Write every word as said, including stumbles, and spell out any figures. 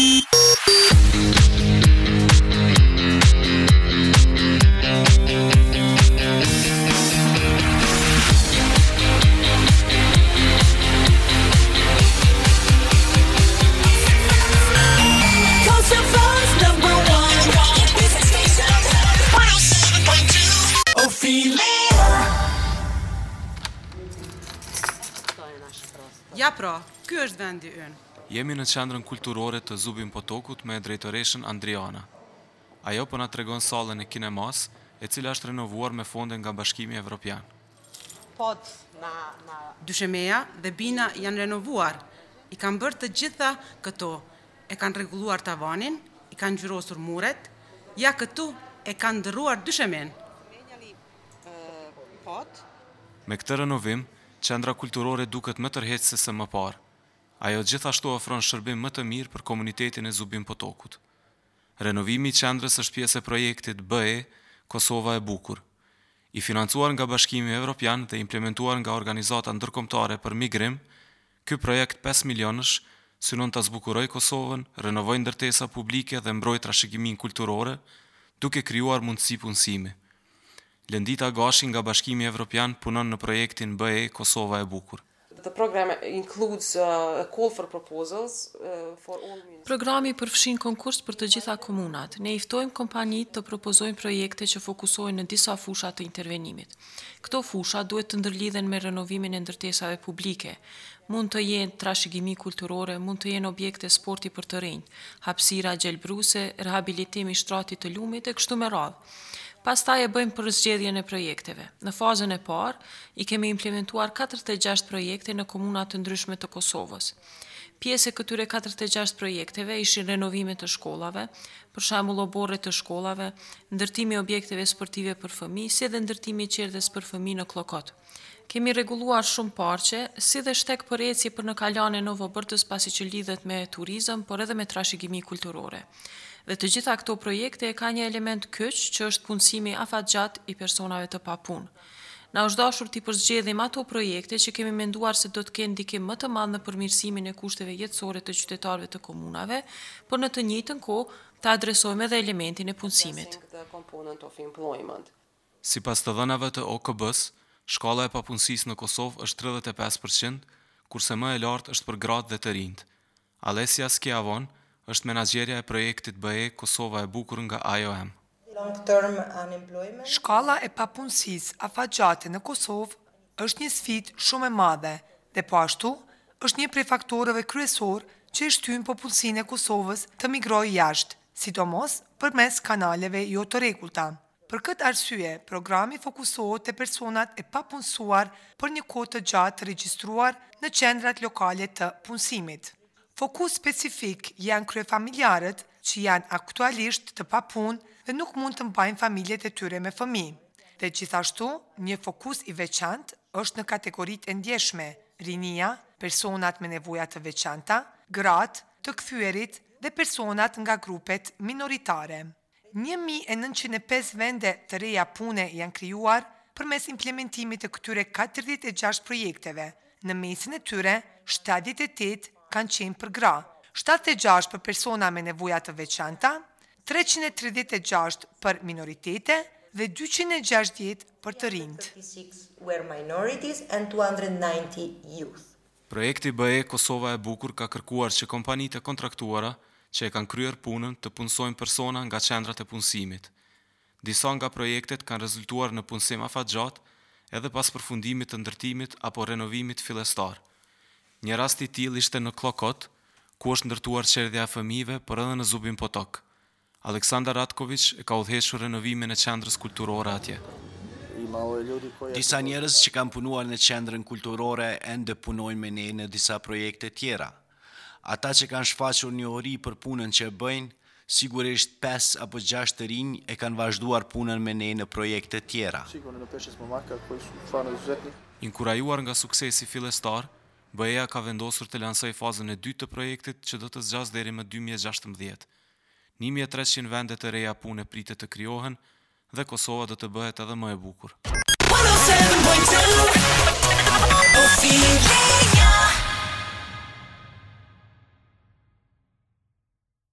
Ja pra, ky është vendi ynë. Jemi në qendrën kulturore të Zubin Potokut me drejtoreshën Andriana. Ajo po na tregon sallën e kinemas, e cila është renovuar me fonde nga Bashkimi Evropian. Pod na na Dyshemeja dhe Bina janë renovuar. I kanë bërë të gjitha këto. E kanë rregulluar tavanin, i kanë ngjyrosur muret. Ja këtu e kanë ndërruar dyshemen. Pod Me këtë renovim, qendra kulturore duket më tërheqëse se më parë. Ajo gjithashtu ofron shërbim më të mirë për komunitetin e Zubin Potokut. Renovimi i qendrës është pjesë e projektit B E Kosova e Bukur, i financuar nga Bashkimi Evropian dhe implementuar nga organizata ndërkombëtare për migrim. Ky projekt pesë milionësh synon ta zbukurojë Kosovën, renovojë ndërtesa publike dhe mbrojë trashëgiminë kulturore, duke krijuar mundësi punësimi. Lëndita Gashi nga Bashkimi Evropian punon në projektin B E Kosova e Bukur. The program includes uh, a call for proposals uh, for all municipalities. Programi përfshin konkurs për të gjitha komunat. Ne i ftojmë kompanitë të propozojnë projekte që fokusohen në disa fusha të intervenimit. Këto fusha duhet të ndërlidhen me renovimin e ndërtesave publike. Mund të jenë trashëgimi kulturore, mund të jenë objekte sporti për të rinj, hapësira gjelbruse, rehabilitimi i shtratit të lumit e kështu me radhë. Pastaj e bëjmë përzgjedhjen e projekteve. Në fazën e parë, i kemi implementuar katërdhjetë e gjashtë projekte në komuna të ndryshme të Kosovës. Pjesë e këtyre katërdhjetë e gjashtë projekteve ishin renovime të shkollave, për shembull oborre të shkollave, ndërtimi i objekteve sportive për fëmijë, si dhe ndërtimi i qerdhes për fëmijë në Klokot. Kemi rregulluar shumë parqe, si dhe shteg për ecje për në kalane Novobërtës pasi që lidhet me turizëm, por edhe me trashëgimi kulturore. Dhe të gjitha këto projekte e ka një element kyç që është punësimi afatgjat i personave të papunë. Na është dashur t'i përzgjedhim ato projekte që kemi menduar se do të kenë ndikim më të madh në përmirësimin e kushteve jetësore të qytetarëve të komunave, por në të njëjtën kohë të adresojmë edhe elementin e punësimit. Sipas të dhënave të O K B-s, shkalla e papunësisë në Kosovë është tridhjetë e pesë përqind, kurse më e lartë është për gratë dhe të rinjt. Alesia Skiavon është menaxherja e projektit B E Kosova e Bukur nga I O M. Shkalla e papunësisë afatgjate në Kosovë është një sfidë shumë e madhe dhe po ashtu është një prej faktorëve kryesor që i shtyn popullsinë e Kosovës të migrojë jashtë, sidomos përmes kanaleve jo të rregullta. Për këtë arsye, programi fokusohet te personat e papunësuar për një kohë të gjatë të regjistruar në qendrat lokale të punësimit. Fokus specifik janë kryefamiljarët që janë aktualisht të papunë dhe nuk mund të mbajnë familjet e tyre me fëmijë. Dhe gjithashtu, një fokus i veçantë është në kategoritë e ndjeshme, rinia, personat me nevoja të veçanta, gratë, të kthyerit dhe personat nga grupet minoritare. një mijë e nëntëqind e pesë vende të reja pune janë krijuar përmes implementimit të këtyre katërdhjetë e gjashtë projekteve. Në mesin e tyre, shtatëdhjetë e tetë kanë qenë për gra, shtatëdhjetë e gjashtë për persona me nevoja të veçanta, treqind e tridhjetë e gjashtë për minoritete dhe dyqind e gjashtëdhjetë për të rinjt. Projekti B E Kosova e Bukur ka kërkuar që kompanitë e kontraktuara që e kanë kryer punën të punësojnë persona nga qendrat e punësimit. Disa nga projektet kanë rezultuar në punësim afatgjat edhe pas përfundimit të ndërtimit apo renovimit fillestar. Një rast i tillë ishte në Klokot, ku është ndërtuar qerdhja e fëmijëve, por edhe në Zubin Potok. Aleksandar Ratković e ka udhëhequr renovimin e qendrës kulturore atje. Disa njerëz që kanë punuar në qendrën kulturore ende punojnë me ne në disa projekte tjera. Ata që kanë shfaqur një ori për punën që e bëjnë, sigurisht pesë apo gjashtë të rinj e kanë vazhduar punën me ne në projekte tjera. Inkurajuar nga suksesi fillestar, B E-ja ka vendosur të lansojë fazën e dytë të projektit që do të zgjasë deri më dy mijë e gjashtëmbëdhjetë. një mijë e treqind vende të reja pune pritet të krijohen dhe Kosova do të bëhet edhe më e bukur.